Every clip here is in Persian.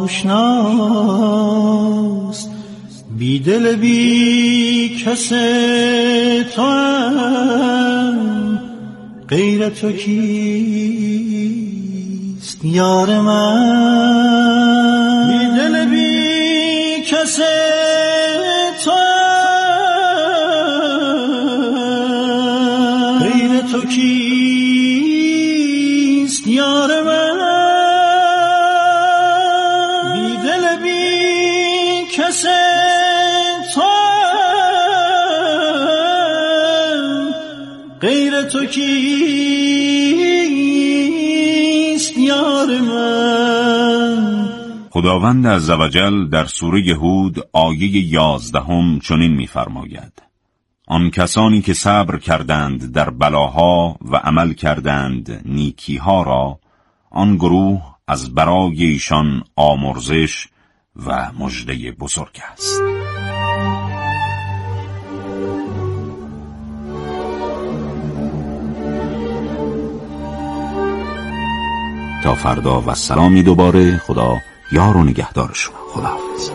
آشناست، بی دل بی کس توام، غیر تو کیست یار من؟ بی دل بی کس توام، غیر تو کیست یار من؟ بی دل بی کس غیر تو کیست یار من؟ خداوند عزوجل در سوره هود آیه 11 چنین می‌فرماید: آن کسانی که صبر کردند در بلاها و عمل کردند نیکیها را، آن گروه از برای ایشان آمرزش و مژده بزرگ است. تا فردا و سلامی دوباره. خدا یار و نگهدار شما. خداحافظ.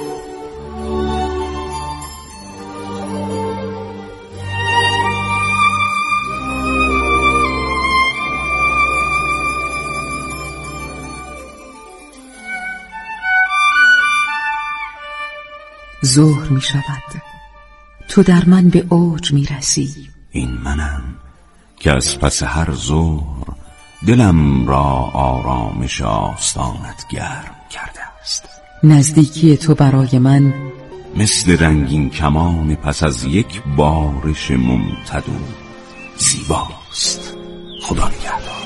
ظهر می شود، تو در من به اوج می رسی. این منم که از پس هر ظهر دلم را آرامش آستانت گرم کرده است. نزدیکی تو برای من مثل رنگین کمان پس از یک بارش ممتد و زیباست. خدا نگهدار.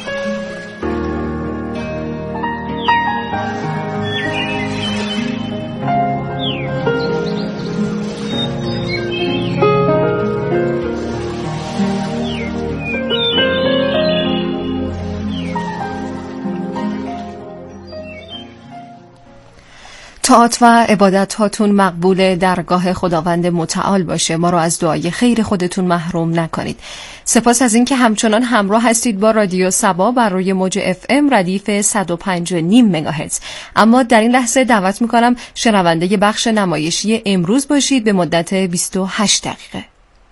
طاعت و عبادت هاتون مقبول درگاه خداوند متعال باشه. ما رو از دعای خیر خودتون محروم نکنید. سپاس از اینکه همچنان همراه هستید با رادیو صبا بر روی موج FM ردیف 105.5 مگاهرتز. اما در این لحظه دعوت میکنم شنونده بخش نمایشی امروز باشید به مدت 28 دقیقه.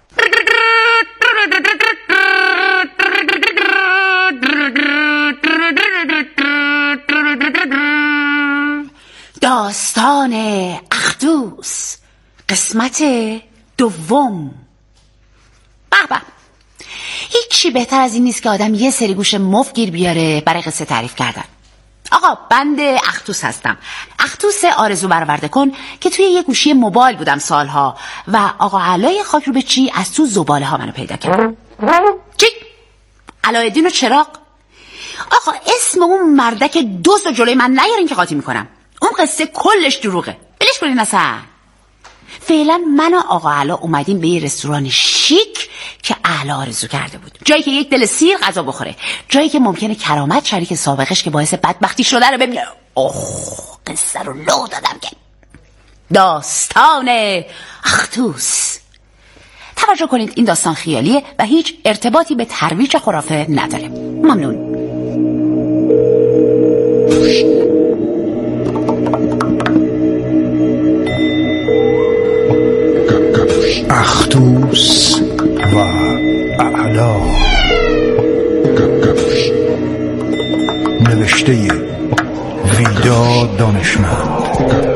داستان اخدوس قسمت 2. بابا هیچی بهتر از این نیست که آدم یه سری گوش مفت گیر بیاره برای قصه تعریف کردن. آقا بنده اخدوس هستم، اخدوس آرزو برآورده کن که توی یه گوشی موبایل بودم سالها و آقا علای خاک رو به چی از تو زباله ها منو پیدا کرد. چی؟ علایالدین و چراغ؟ آقا اسم اون مردک دوست و جلوی من نیارین که قاطی میکنم. اون قصه کلش دروغه، بلش کنین اصلا. فعلا من و آقا علا اومدیم به یه رستوران شیک که اهل آرزو کرده بود، جایی که یک دل سیر غذا بخوره، جایی که ممکنه کرامت شریک سابقش که باعث بدبختی شده رو ببینه. قصه رو لو دادم که داستان اخدوس. توجه کنید این داستان خیالیه و هیچ ارتباطی به ترویج خرافه نداره. ممنون. اخدوس و اعلا. نوشته ویدا دانشمند.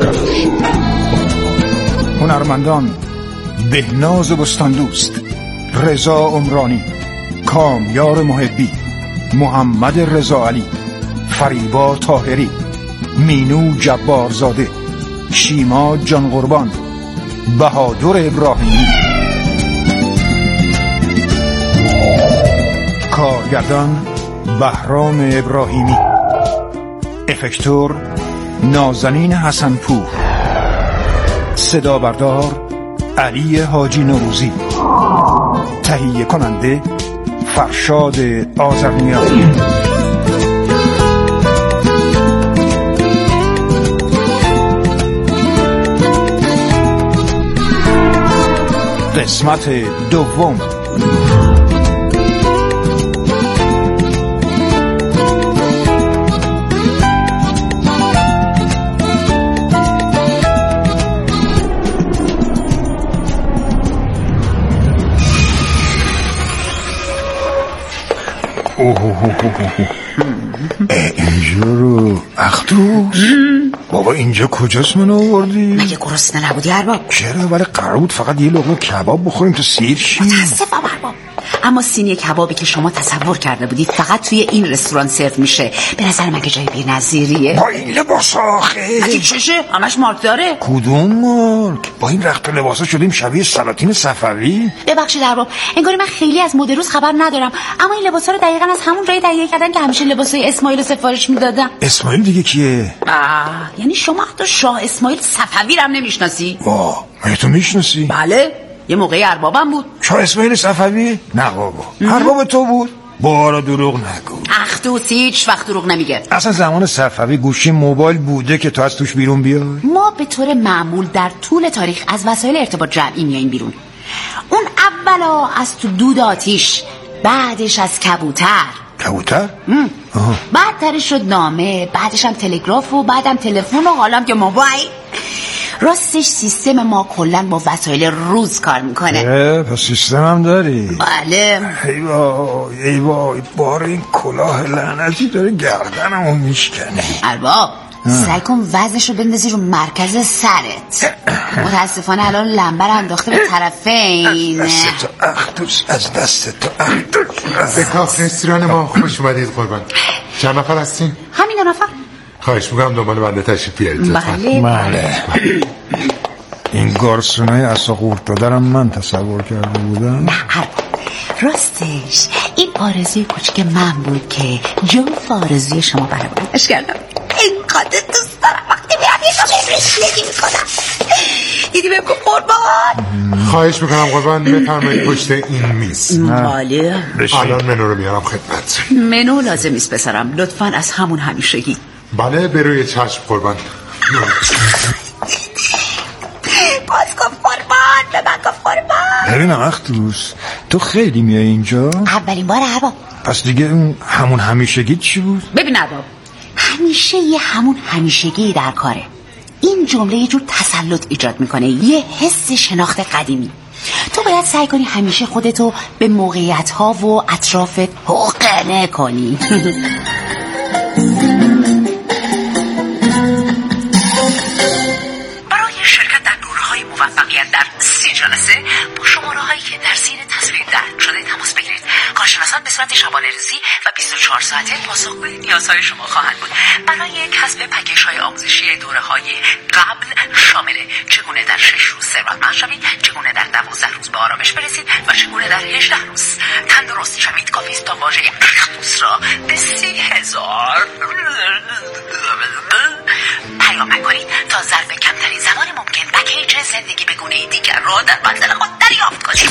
هنرمندان: بهناز بستاندوست، رضا عمرانی، کامیار محبی، محمد رضا علی، فریبا طاهری، مینو جبارزاده، شیما جان قربان، بهادر ابراهیمی. کارگردان بهرام ابراهیمی. افکتور نازنین حسنپور. صدا بردار علی حاجی نوروزی. تهیه کننده فرشاد آذرنیایی. قسمت 2. اینجا رو اخدوس بابا اینجا کجاست من آوردی؟ مگه گرسنه نبودی ارباب؟ چرا؟ ولی قرار بود فقط یه لقمه کباب بخوریم تو سیر شیم. متاسفم ارباب، اما سینی کبابی که شما تصور کرده بودید فقط توی این رستوران سرو میشه. به نظر من که جای بی‌نظیریه. با این لباس آخه مگه چشه؟ همش مارک داره. کدوم مارک؟ با این رخت و لباسا شدیم شبیه سلاطین صفوی. ببخشید ارباب، انگاری من خیلی از مد روز خبر ندارم، اما این لباسا رو دقیقاً از همون جایی تهیه کردن که همیشه لباسای اسماعیل رو سفارش میدادم. اسماعیل دیگه کیه؟ یعنی شما حتی شاه اسماعیل صفوی رو هم نمیشناسی؟ مگه تو میشناسی؟ بله، یه موقعی اربابم بود. شاه اسماعیل صفوی؟ نه بابا، ارباب تو بود. بارا دروغ نگو. اخدوس هیچ وقت دروغ نمیگه. اصلا زمان صفوی گوشی موبایل بوده که تو از توش بیرون بیای؟ ما به طور معمول در طول تاریخ از وسایل ارتباط جمعی میاییم بیرون. اون اولا از تو دود آتیش، بعدش از کبوتر. کبوتر؟ بعدترش شد نامه، بعدش هم تلگراف و بعدم تلفن و حالا که موبایل. راستش سیستم ما کلن با وسایل روز کار میکنه. پس سیستم هم داری؟ بله. ای وای بار این کلاه لعنتی داره گردنمو میشکنه. ارباب سعی کن وزنش رو بندازی رو مرکز سرت. متاسفانه الان لمبر انداخته به طرفین. دست تو اخدوس، از دست تو اخدوس. به کاخ رستوران ما خوش اومدید قربان. چند نفر هستین؟ همین 2 نفر. خواهش میکنم دنبال بنده تشریف بیارید. بله. این گارسونای اساقورت دادرم من تصور کرده بودم. نه راستش این آرزوی کوچک من بود که جوف آرزوی شما برآوردش کردم. اینقدر دوست دارم وقتی میرم یه جا رسیدگی میکنم. دیدی بهم گفت قربان. خواهش میکنم قربان بفرمایید پشت این میز. بله. الان منو رو میارم خدمت. منو لازم نیست پسرم، لطفاً از همون همیشگی. بله به روی چشم قربان. باز گفت قربان، به من گفت قربان. ببینم اخدوس تو خیلی میای اینجا؟ اولین بار ارباب. پس دیگه همون همیشگی چی بود؟ ببین ارباب، همیشه یه همون همیشگی در کاره. این جمله یه جور تسلط ایجاد میکنه، یه حس شناخت قدیمی. تو باید سعی کنی همیشه خودتو به موقعیت‌ها و اطرافت حقنه کنی. برای شرکت در دوره‌های موفقیت در 30 جلسه با شماره‌هایی که در زیر تصویر درج شده تماس بگیرید. کارشناسان به صورت شبانه‌روزی و 24 ساعته پاسخ به نیازهای شما خواهند بود. برای کسب پکیج‌های آموزشی دوره‌های قبل شامل چگونه در 6 روز ثروتمند شوید، چگونه در 12 روز به آرامش برسید و چگونه در 18 روز تندرست شوید، کافی است تا واژه اخدوس را به 30,000 پیام کنید تا ظرف کمترین زمان ممکن پکیج زندگی به گونه دیگر را در منزل خود دریافت کنید.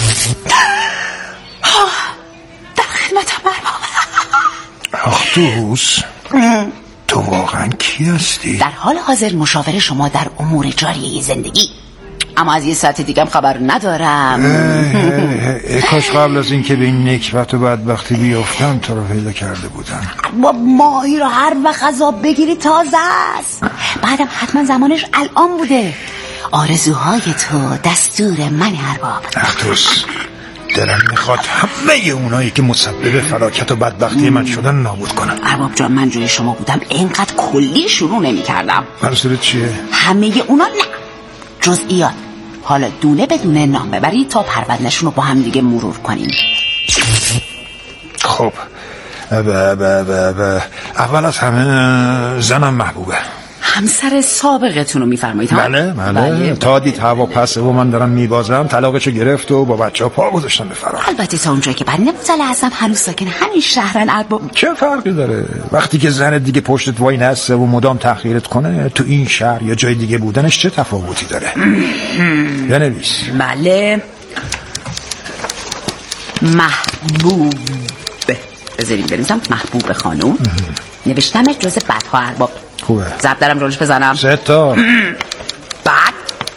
در خدمتم ارباب. اخدوس تو واقعا کی هستی؟ در حال حاضر مشاور شما در امور جاری زندگی، اما از یه ساعت دیگه هم خبر ندارم. کاش قبل از این که به این نکبت و بدبختی بیافتم تو رو پیدا کرده بودم. با ماهی رو هر وقت غذاب بگیری تازه است. بعدم حتما زمانش الان بوده. آرزوهای تو دستور من ارباب. اخدوس دلم میخواد همه اونایی که مسبب فلاکت و بدبختی من شدن نابود کنم. ارباب جان من جوی شما بودم اینقدر کلی شروع نمی کردم. منظورت چیه؟ همه اونا نه، جزئیات. حالا دونه به دونه نام ببرید تا پروندهشون رو با هم دیگه مرور کنیم. خب اول از همه زنم محبوبه. همسر سابقتون رو میفرمایید؟ بله. تا دید هوا پسه و من دارم میبازم طلاقشو گرفت و با بچه ها پا گذاشتن به فرار. البته تا اونجایی که بنده مطلع هستم هنوز ساکن همین شهرن ارباب. چه فرقی داره وقتی که زن دیگه پشتت وای نسته و مدام تحقیرت کنه؟ تو این شهر یا جای دیگه بودنش چه تفاوتی داره؟ بنویس. بله. محبوب. بذاریم بنویسم محبوب خانوم. نوشتم جز بدها ارباب. خوبه. ضرب درم رولش بزنم. 3 تا. بعد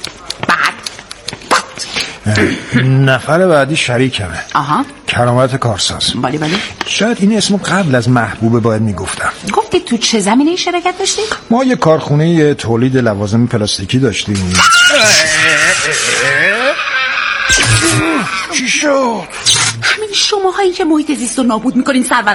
نفر بعدی شریکمه. آها. کرامت کارساز. بله. شاید این اسمو قبل از محبوبه باید میگفتم. گفتی تو چه زمینه‌ای شرکت داشتی؟ ما یه کارخونه تولید لوازم پلاستیکی داشتیم. چی شد؟ همین شماهایی که محیط زیست رو نابود میکنین سرورم.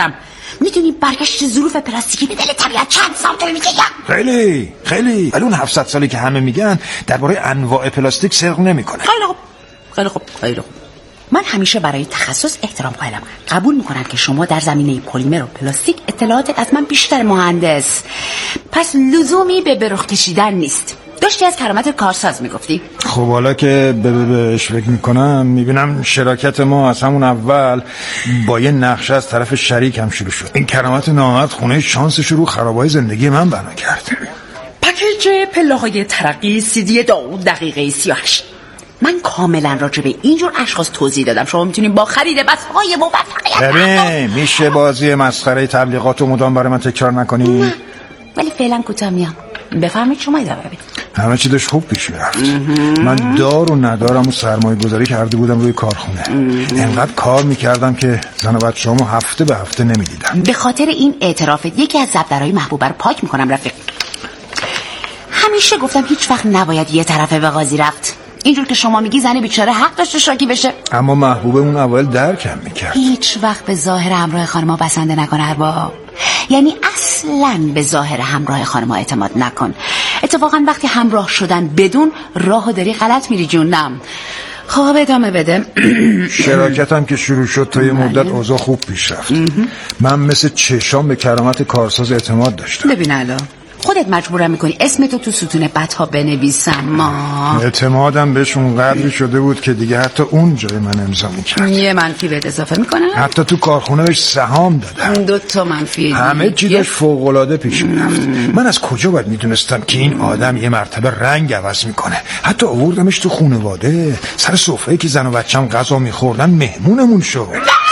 میدونی برگشت ظروف پلاستیکی به دل طبیعت چند سال طول میکشه؟ خیلی ولی اون 700 سالی که همه میگن درباره انواع پلاستیک صدق نمیکنه. خیلی خوب. من همیشه برای تخصص احترام قائلم. قبول میکنم که شما در زمینه پلیمر و پلاستیک اطلاعاتت از من بیشتر مهندس، پس لزومی به برخ کشیدن نیست. داشتی از کرامت کارساز میگفتی؟ خب حالا که بهش فکر میکنم میبینم شراکت ما از همون اول با یه نقشه از طرف شریک هم شروع شد. این کرامت نامرد خونه شانسش رو خرابای زندگی من بنا کرد. پکیج پله‌های ترقی CD 2 دقیقه 38. من کاملا راجع به اینجور اشخاص توضیح دادم. شما میتونید با خرید بسهای موفقیت ببین میشه بازی مسخره تبلیغات و مدام برای من تکرار نکنی؟ ولی فعلا کوتاه میام. بفرمایید شما ادامه بدید. همه چی داشت خوب پیش میرفت. من دار و ندارم و سرمایه گذاری کرده بودم روی کارخونه. انقدر کار میکردم که زن و بچه‌هامو هفته به هفته نمیدیدم. به خاطر این اعترافت یکی از دفترهای محبوبه رو پاک میکنم رفیق. همیشه گفتم هیچ وقت نباید یه طرفه به قاضی رفت. اینجور که شما میگی زن بیچاره حق داشته شاکی بشه. اما محبوبه اون اول درکم میکرد. هیچ وقت به ظاهر همراه خانم‌ها بسنده نکن ارباب. یعنی اصلاً به ظاهر همراه خانم‌ها اعتماد نکن. اتفاقاً وقتی همراه شدن بدون راهو داری غلط میری جونم. خب ادامه بده. شراکتم که شروع شد تا یه مدت اوضاع خوب پیش رفت. من مثل چشام به کرامت کارساز اعتماد داشتم. ببین الان خودت مجبورم میکنی اسمتو تو ستون بدها بنویسم. ما اعتمادم بهشون قدری شده بود که دیگه حتی اون جای من امضا میکرد. یه منفی بهت اضافه میکنم. حتی تو کارخونه بهش سهام دادم. 2 منفی. همه چی داشت فوق‌العاده پیش میرفت. من از کجا باید میدونستم که این آدم یه مرتبه رنگ عوض میکنه؟ حتی آوردمش تو خانواده، سر سفره‌ای که زن و بچه‌م غذا میخوردن مهمونمون شد.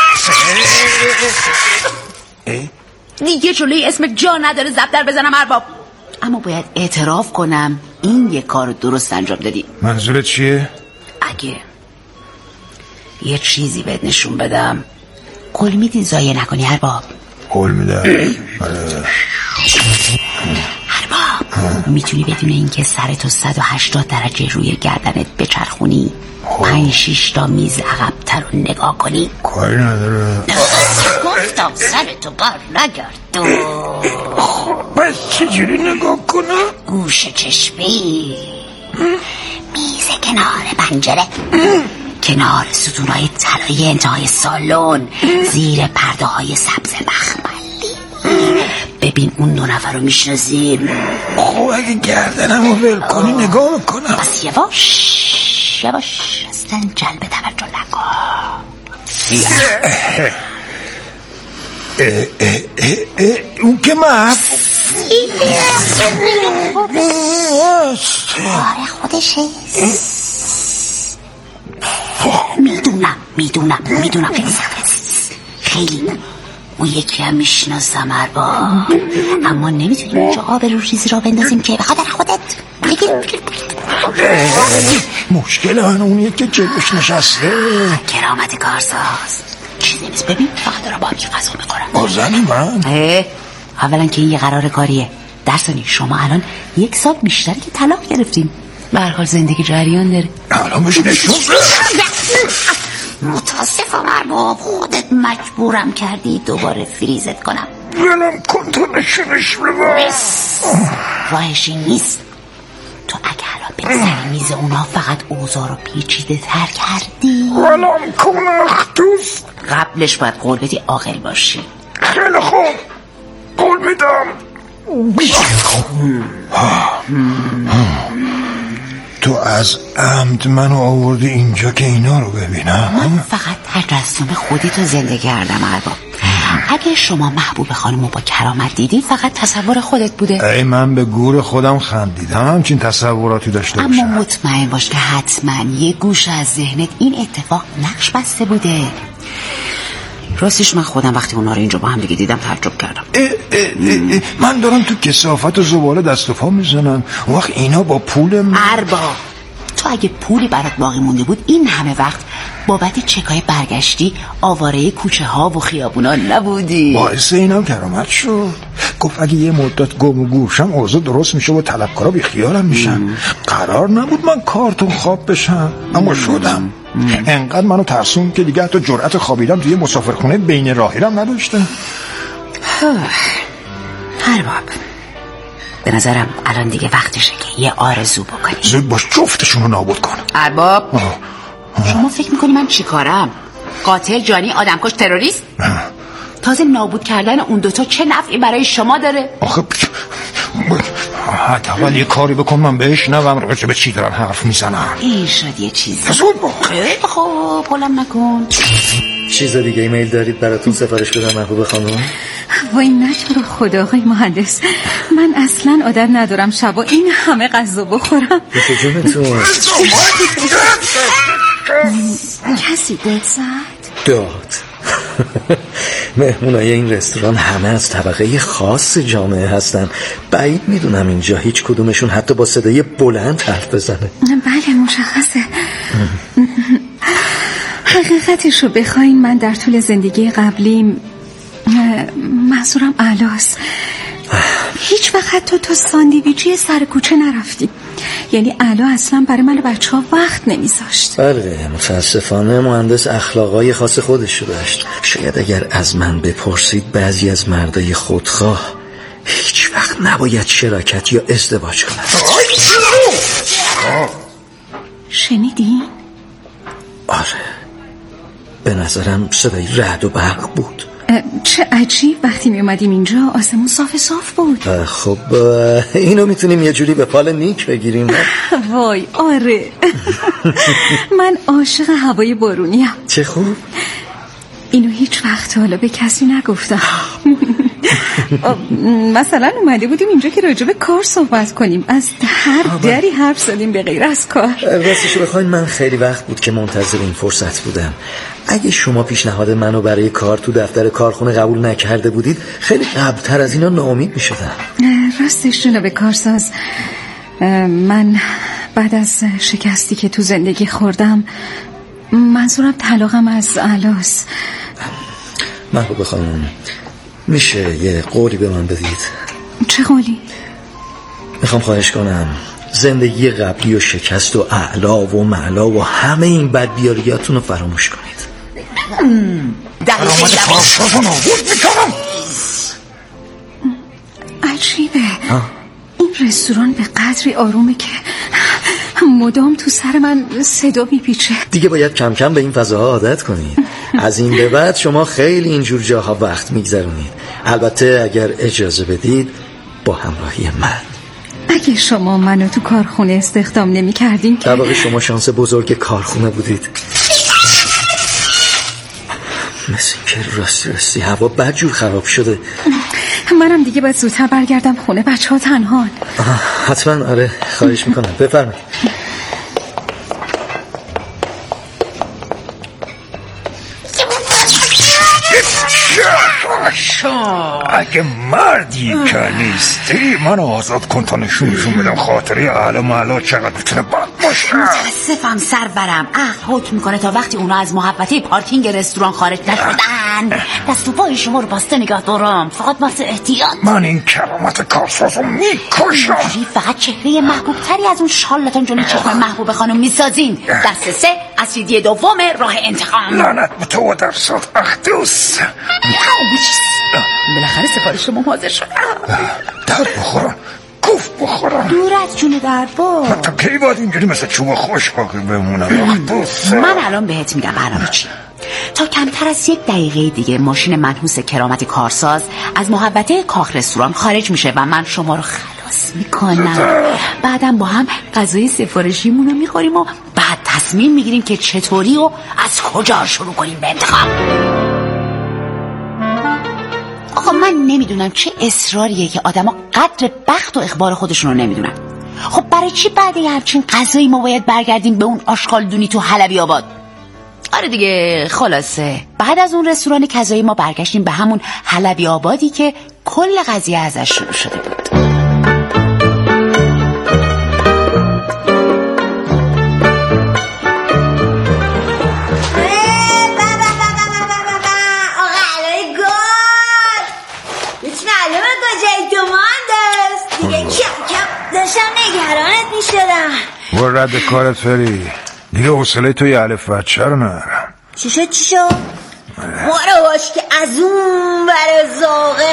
دیگه جلوی اسم جا نداره زبدر بزنم ارباب. اما باید اعتراف کنم این یه کار درست انجام دادی. منظورت چیه؟ اگه یه چیزی بهت نشون بدم قول میدی ضایع نکنی ارباب؟ قول میدم. ارباب میتونی بدون اینکه سرتو 180 درجه روی گردنت بچرخونی 5-6 تا میز عقب‌تر رو نگاه کنی؟ کاری نداره. گفتم سرتو بر نگردو. بس چجوری نگاه کنم؟ گوش چشمی، میز کنار پنجره، کنار ستونهای طلایی انتهای سالن، زیر پرده های سبز مخملی. ببین اون 2 نفر رو میشناسیم. خب اگه گردنمو ول کنی نگاه میکنم. بس یواش اصلا جلب توجه نکن. اون که محب خودشه. میدونم خیلی اون یکی هم میشناسم ارباب، اما نمیتونیم اونجا آبرو ریزی را بندازیم که به خاطر خودت. مشکل اونیه که جلوش نشسته. کرامت کارساز چیزی نیست. ببین فقط دارم با هم که غذا میخورم. بازنی من اولا که این یه قرار کاریه، در ثانی شما الان 1 سال بیشتری که طلاق گرفتین. به هر حال زندگی جریان داره. الان بهش نشون متاسفم ارباب، خودت مجبورم کردی دوباره فریزت کنم. ولم کن تو نشونش ببر. راهشی نیست. تو اگه الان به سر میز اونا فقط اوضاع رو پیچیده تر کردی. ولم کن اختوس. قبلش باید قول بدی عاقل باشی. خیلی خوب قول میدم. تو از عمد منو آوردی اینجا که اینا رو ببینم؟ من فقط تجسم خودی تو زنده کردم ارباب. اگه شما محبوب خانمو با کرامت دیدی فقط تصور خودت بوده. ای من به گور خودم خندیدم همچین تصوراتی داشته باشم. اما مطمئن باش که حتما یه گوش از ذهنت این اتفاق نقش بسته بوده. راستش من خودم وقتی اونا رو اینجا با هم دیگه دیدم تعجب کردم. من دارم تو کثافت و زباله دست و پا میزنم، وقت اینا با پول ارباب تو اگه پولی برات باقی مونده بود این همه وقت بابت چکای برگشتی آواره کوچه ها و خیابونا نبودی. باعث اینم کرامت شد. گفت اگه یه مدت گم و گورشم اوضاع درست میشه و طلبکارا بی خیالم میشن. قرار نبود من کارتون خواب بشم اما شدم. انقدر منو ترسون که دیگه حتی جرأت خوابیدم توی مسافرخونه بین راهی رم نداشتم. ارباب، به نظرم الان دیگه وقتشه که یه آرزو بکنی. زود باش جفتشون رو نابود کن. ارباب، شما فکر میکنی من چی کارم؟ قاتل، جانی، آدمکش، تروریست؟ تازه نابود کردن اون دوتا چه نفعی برای شما داره؟ آخه حداقل یه کاری بکن من بشنوم راجع به چی دارن حرف میزنن. این شد یه چیزی. زود باش. خب قولم نکن. چیز دیگه ایمیل دارید براتون سفارش بدم محبوب خانم؟ وای نه تو رو خدا آقای مهندس، من اصلا عادت ندارم شبا این همه غذا بخورم. به جونتون. کسی داد زد؟ داد. مهمونای این رستوران همه از طبقه خاص جامعه هستن. بعید میدونم اینجا هیچ کدومشون حتی با صدای بلند حرف بزنه. بله مشخصه. حقیقتش رو بخواین من در طول زندگی قبلیم، منظورم اعلاست، هیچ وقت تو ساندویچی سر کوچه نرفتیم. یعنی اعلا اصلا برای من بچه ها وقت نمیذاشت. بله متاسفانه مهندس اخلاقای خاص خودش داشت. شاید اگر از من بپرسید بعضی از مردای خودخواه هیچ وقت نباید شراکت یا ازدواج کنند. شنیدین؟ آره، به نظرم صدای رعد و برق بود. چه عجیب، وقتی می اومدیم اینجا آسمون صاف بود. خب اینو میتونیم یه جوری به پال نیک بگیریم. وای آره. من عاشق هوای بارونیم. چه خوب. اینو هیچ وقت حالا به کسی نگفتم. مثلا اومده بودیم اینجا که راجع به کار صحبت کنیم، از هر دری حرف زدیم به غیر از کار. راستشو بخواین من خیلی وقت بود که منتظر این فرصت بودم. اگه شما پیشنهاد منو برای کار تو دفتر کارخونه قبول نکرده بودید خیلی قبلتر از اینا ناامید میشدم. راستش جناب کارساز، من بعد از شکستی که تو زندگی خوردم، منظورم طلاقم از اعلاست. محبوب خانم، میشه یه قولی به من بدید؟ چه قولی؟ میخوام خواهش کنم زندگی قبلی و شکست و اعلا و معلا و همه این بدبیاریاتون رو فراموش کنید. درآمد کارساز رو نابود میکنم. عجیبه این رستوران به قدری آرومه که مدام تو سر من صدا میپیچه. دیگه باید کم کم به این فضاها عادت کنید. از این به بعد شما خیلی اینجور جاها وقت میگذرونید، البته اگر اجازه بدید با همراهی من. اگه شما منو تو کارخونه استخدام نمی کردین که در واقع شما شانس بزرگ کارخونه بودید. مثل این که راستی هوا بدجور خراب شده. منم دیگه باید زودتر برگردم خونه، بچه ها تنهان. حتما آره، خواهش میکنم بفرمایید. اگه مردی که نیستی منو آزاد کن تا نشون بدم خاطره اهل محلا چقدر میتونه بد باشه. متاسفم سرورم، حکم میکنه تا وقتی اونا از محوطه پارکینگ رستوران خارج نشدن دست و پای شما رو بسته نگاه دارم، فقط واسه احتیاط. من این کرامت کارساز رو میکشم. فقط چهره محبوب تری از اون شالتون جلوی چشم محبوب خانم میسازین. دست 3 از سیدی دوم راه انتقام. لعنت به تو و در صد اخدوس. بالاخره سفارش شما حاضر شد. درد بخورم، گفت بخورم. دور از جون دربار. حتی کی باید اینجوری مثل چوب خوش باقی بمونم اخدوس؟ من الان بهت میگم برنامه چی. تا کمتر از 1 دقیقه دیگه ماشین منحوس کرامت کارساز از محوطه کاخ رستوران خارج میشه و من شما رو خلاص میکنم. بعدم با هم غذای سفارشیمون رو میخوریم و بعد تصمیم میگیریم که چطوری و از کجا شروع کنیم به انتخاب. آقا من نمیدونم چه اصراریه که آدما قدر بخت و اخبار خودشون رو نمیدونن. خب برای چی بعد همچین غذایی ما باید برگردیم به اون آشغالدونی تو حلبی آباد؟ آره دیگه، خلاصه بعد از اون رستوران کذایی ما برگشتیم به همون حلبی آبادی که کل قضیه ازش شروع شده بود. و رد کارت فری دیگه حوصله توی الف بچه رو ندارم. چی شد؟ برو باش که از اون ور زاغه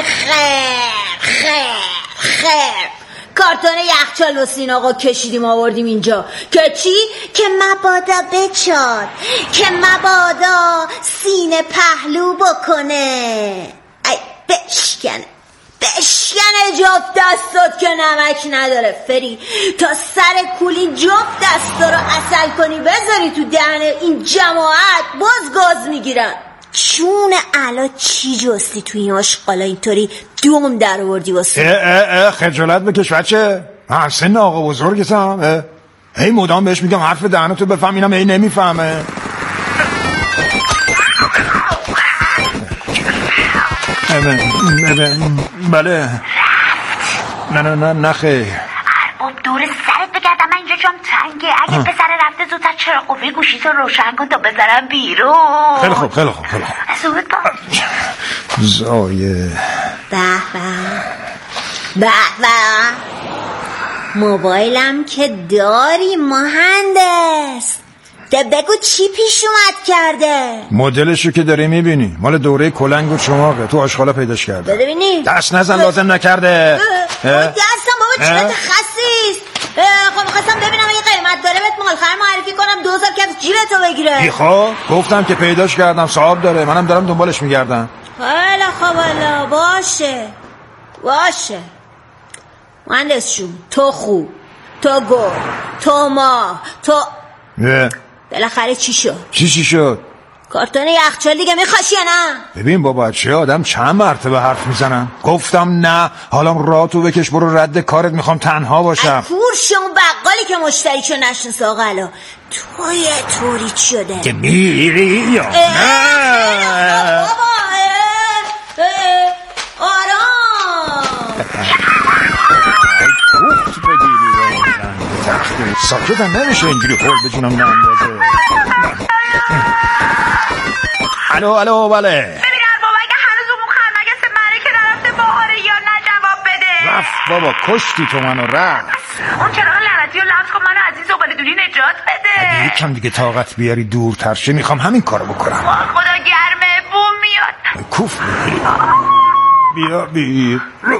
خیر کارتون یخچال و سین آقا کشیدیم آوردیم اینجا که چی؟ که مبادا بچاد، که مبادا سینه پهلو بکنه. ای بشکنه جفت دستات که نمک نداره فری، تا سر کولی جفت دستا رو عسل کنی بذاری تو دهن این جماعت باز گاز میگیرن. چون علا چی جستی تو این آشقالا اینطوری دوم در آوردی واسه؟ خجالت بکش بچه، من سن آقا بزرگتم. هی مدام بهش میگم حرف دهنتو بفهم، اینم هی نمیفهمه. بله نه خیر. دور سرت بگردم، من اینجا جام تنگه. اگه پسر رفته زودتر چرا قوه گوشیتو روشن کن تا بذارم بیرون. خیلی خوب زود کن. زایه به موبایلم که داری مهندس، بگو چی پیش اومد کرده؟ مدلشو که داری میبینی، مال دوره کلنگ و چماقه، تو آشغالا پیداش کرده. ببینی دست نزن، لازم نکرده. دستم بابا چیت خسیست. خب میخواستم ببینم اگه قیمت داره بهت مالخر معرفی کنم 2000 کف جیبتو بگیره. خب گفتم که پیداش کردم، صاحب داره، منم دارم دنبالش میگردم. خیلی خب والا باشه مهندس جون، تو خوب، تو گل، تو ماه، تو بالاخره چی شد؟ کارتون یخچال دیگه میخواشی یا نه؟ ببین بابا چه آدم چند مرتبه حرف میزنم، گفتم نه، حالا راتو بکش برو رد کارت، میخوام تنها باشم. کورش اون بقالی که مشتریشو نشنس آقلا، تو یه طوری شده که میری یا نه؟ بابا ساکتم نمیشه اینجوری خورد بجونم نندازه. الو بله. ببینم بابا اگه هنوز اون خرمگس مرکه نرفته باهاره یا نه جواب بده. رفت بابا، کشتی تو منو، رفت. اون چراغ لعنتی رو لمس کن، منو از این زباله‌دونی نجات بده. اگه یکم دیگه طاقت بیاری دورتر شه، میخوام همین کارو بکنم. خدا گرمه، بوم میاد. کوف بیا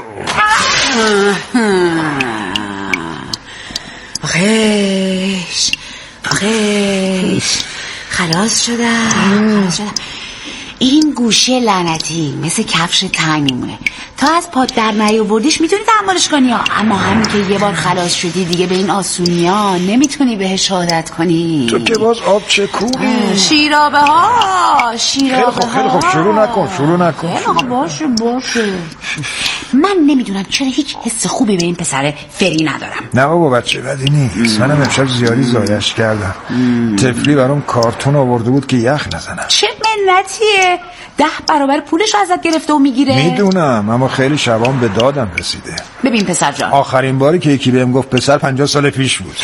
آخیش خلاص شدم. این گوشه لعنتی مثل کفش تنگ میمونه، تا از پات در نیاوردیش میتونی تحملش کنی اما همین که یه بار خلاص شدی دیگه به این آسونی ها نمیتونی بهش عادت کنی. تو که باز آب چکونی. شیرابه ها. خیلی خوب شروع نکن. باشه. من نمیدونم چرا هیچ حس خوبی به این پسر فری ندارم. نه بابا بچه بدی نیست، منم امشب زیادی زایش کردم. طفلی برام کارتون آورده بود که یخ نزنم. چه منتیه، 10 برابر پولش ازت گرفته و میگیره. میدونم اما خیلی شبام به دادم رسیده. ببین پسر جان، آخرین باری که یکی بهم گفت پسر 50 سال پیش بود.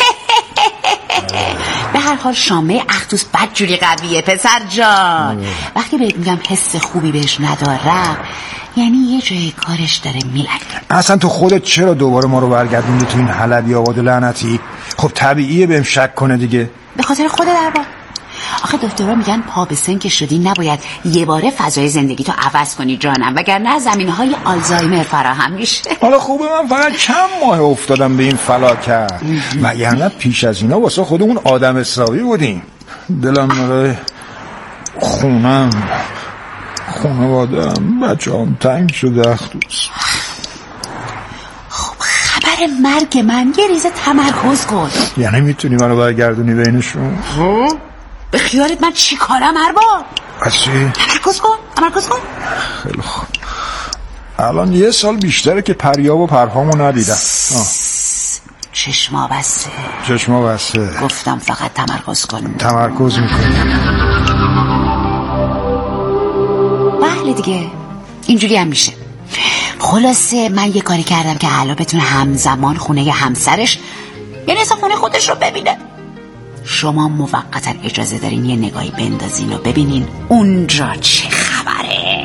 به هر حال شامه اختوس بدجوری قویه پسر جان. وقتی بهت میگم حس خوبی بهش ندارم یعنی یه جای کارش داره میلنگه. اصلا تو خودت چرا دوباره ما رو برگردوندی تو این حلبی آباد لعنتی؟ خب طبیعیه بهم شک کنه دیگه. به خاطر خود دربار. آخه دکترها میگن پا به سن که شدی نباید یه باره فضای زندگی تو عوض کنی جانم، وگرنه زمینهای آلزایمر فراهم میشه. حالا خوبه من فقط چند ماه افتادم به این فلاکت، وگرنه پیش از اینا واسه خودمون آدم حسابی بودیم. دلم برای خونم، خانواده‌ام، بچه‌ام تنگ شده اختوس. خب خبر مرگ من یه ریزه تمرکز کن. یعنی میتونی منو برگردونی بینشون؟ به خیالت من چی کارم ارباب؟ چی؟ تمرکز کن. خیلی خوب. الان 1 سال بیشتره که پریاب و پرهامو ندیدم. چشما بسته. گفتم فقط تمرکز کن. تمرکز میکنم. بله دیگه اینجوری هم میشه. خلاصه من یه کاری کردم که حالا بتونه همزمان خونه همسرش یعنی اصلا خونه خودش رو ببینه. شما موقتا اجازه دارین یه نگاهی بندازین و ببینین اونجا چه خبره.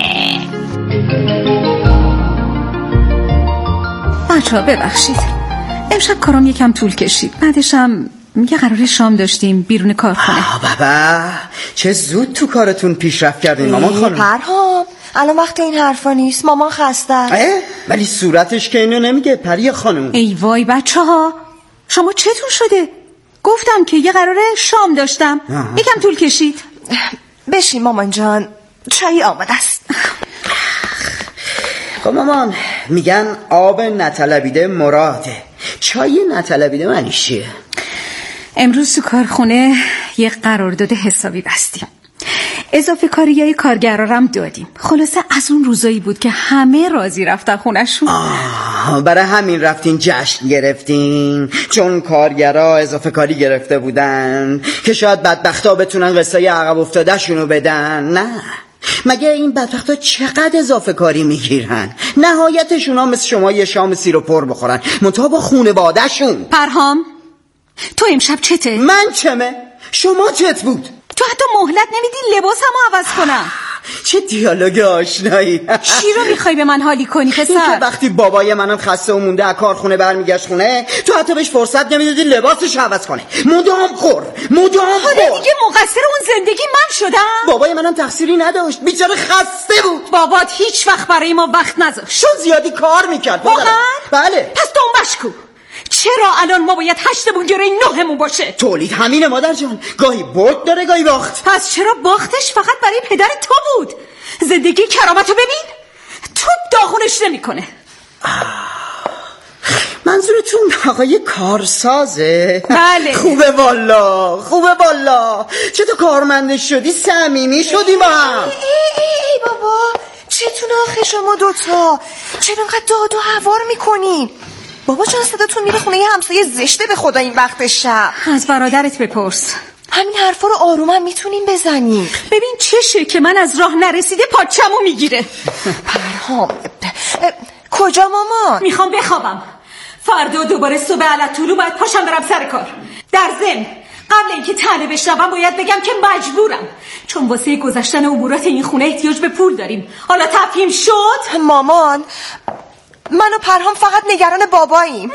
بچه‌ها ببخشید امشب کارام یکم طول کشید، بعدشم یه قرار شام داشتیم بیرون کارخونه. بابا چه زود تو کارتون پیشرفت کردین مامان خانم. پرهام الان وقت این حرفا نیست، مامان خسته است. ولی صورتش که اینو نمیگه پری خانم. ای وای بچه‌ها، شما چطور شده؟ گفتم که یه قراره شام داشتم. یکم طول کشید. بشین مامان جان، چای آماده است. خب مامان، میگن آب نطلبیده مراده، چای نطلبیده معنی چیه؟ امروز تو کارخونه یه قرارداد حسابی بستیم، اضافه کاریای کارگرارم دادیم. خلاصه از اون روزایی بود که همه راضی رفتن خونه‌شون. برای همین رفتین جشن گرفتین؟ چون کارگرا اضافه کاری گرفته بودن که شاید بدبختا بتونن قصه عقب افتاده شونو بدن؟ نه، مگه این بدبختا چقدر اضافه کاری میگیرن؟ نهایتشون ها مثل شما یه شام سیر و پر بخورن، منتها با خونواده شون. پرهام، تو امشب چته؟ من چمه؟ شما چت بود؟ تو حتی مهلت نمیدی لباسمو عوض کنم. چه دیالوگ آشنایی. چی رو میخوای به من حالی کنی پسر؟ این که وقتی بابای منم خسته و مونده از کارخونه برمیگشت خونه، تو حتی بهش فرصت نمیدادی لباسش عوض کنه. مدام خور. حالا دیگه مقصر اون زندگی من شدم؟ بابای منم تقصیری نداشت، بیچاره خسته بود. بابات هیچ وقت برای ما وقت نذاشت، چون زیادی کار میکرد. واقعا؟ بله. پس دنبش کو. چرا الان ما باید 8مون گره 9مون باشه؟ تولید همینه مادر جان، گاهی برد داره گاهی باخت. پس چرا باختش فقط برای پدر تو بود؟ زندگی کرامتو ببین، توپ داغونش نمیکنه. منظورتون آقای کارسازه؟ بله. خوبه والا چطور کارمندش شدی؟ صمیمی شدی با هم؟ ای بابا، چتونه آخه شما دوتا؟ چرا اینقدر داد و هوار میکنین؟ بابا جان صداتون میره خونه یه همسایه زشته به خدا این وقت شب. از برادرت بپرس. همین حرفا رو آروم میتونین بزنین. ببین چشه که من از راه نرسیده پاچمو میگیره. پرهام، کجا مامان؟ میخوام بخوابم. فردا دوباره صبح علتولو باید پاشم برم سر کار. در ضمن قبل اینکه طعنه بشنوم باید بگم که مجبورم، چون واسه گذشتن امورات این خونه احتیاج به پول داریم. حالا تفهیم شد؟ مامان، من و پرهام فقط نگران باباییم.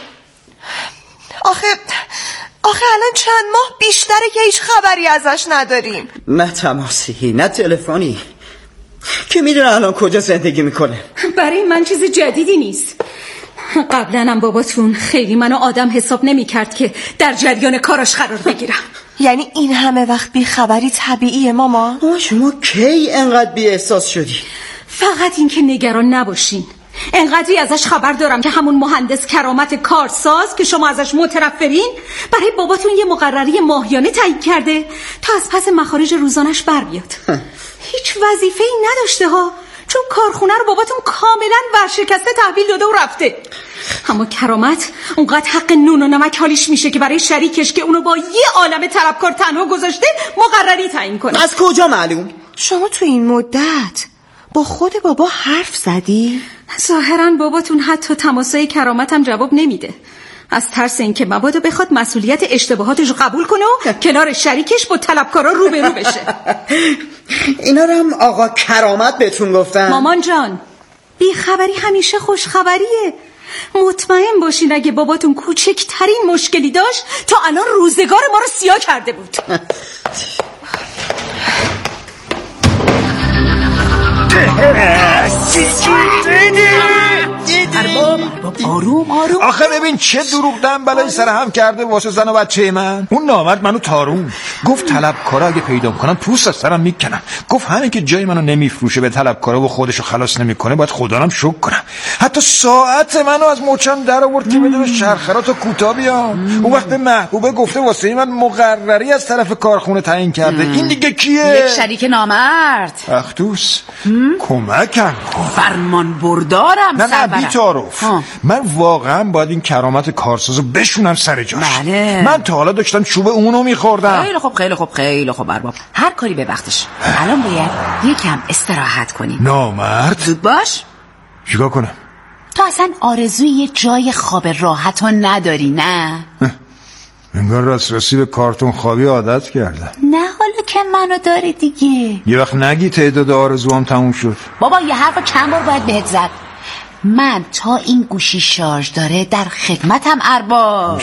آخه الان چند ماه بیشتره که هیچ خبری ازش نداریم. نه تماسی نه تلفنی. کی میدونه الان کجا زندگی میکنه؟ برای من چیز جدیدی نیست. قبلا هم باباتون خیلی منو آدم حساب نمی‌کرد که در جریان کاراش قرار بگیرم. یعنی این همه وقت بی خبری طبیعیه ماما؟ شما کی انقدر بی احساس شدی؟ فقط این که نگران نباشین. انقدری ازش خبر دارم که همون مهندس کرامت کارساز که شما ازش متنفرین برای باباتون یه مقرری ماهیانه تعیین کرده تا از پس مخارج روزانش بر بیاد. هیچ وظیفه‌ای نداشته ها، چون کارخونه رو باباتون کاملا ورشکسته تحویل داده و رفته. اما کرامت اونقدر حق نون و نمک حالیش میشه که برای شریکش که اونو با یه عالم طلبکار تنها گذاشته مقرری تعیین کنه. از کجا معلوم؟ شما تو این مدت با خود بابا حرف زدی؟ ظاهرا باباتون حتی تماسای کرامتم جواب نمیده، از ترس اینکه مبادا بخواد مسئولیت اشتباهاتش رو قبول کنه و کنار شریکش با طلبکارا روبرو بشه. اینا رو هم آقا کرامت بهتون گفتن؟ مامان جان، بی خبری همیشه خوش خبریه. مطمئن باشین اگه باباتون کوچکترین مشکلی داشت تا الان روزگار ما رو سیاه کرده بود. آروم آخه ببین چه دروغ بلای سر هم کرده واسه زن و بچه من. اون نامرد منو تارون گفت طلبکارا اگه پیدا کنم پوست از سرم میکنم. گفت همین که جای منو نمیفروشه به طلبکارا و خودشو خلاص نمیکنه باید خدانم شکر کنم. حتی ساعت منو از مچم در آورد که بدون شرخرات و کوتا بیام. اون وقت محبوبه گفته واسه من مقرری از طرف کارخونه تعیین کرده. این دیگه کیه؟ یک شریک نامرد. اختوس کمکم کن. فرمان بردارم. نه بی‌تعارف. من واقعا باید این کرامت کارسازو بشونم سر جاش. بله. من تا حالا داشتم چوب اونو میخوردم. خیلی خوب ارباب، هر کاری به وقتش. الان باید یکم استراحت کنیم. نامرد زود باش. چیکار کنم؟ تو اصلا آرزوی یه جای خواب راحت ها نداری؟ نه انگار راستی به کارتون خوابی عادت کردم. نه حالا که منو داری دیگه. یه وقت نگی تعداد آرزوام تموم شد. بابا یه حرف چند بار باید بهت زد. من تا این گوشی شارژ داره در خدمتم ارباب.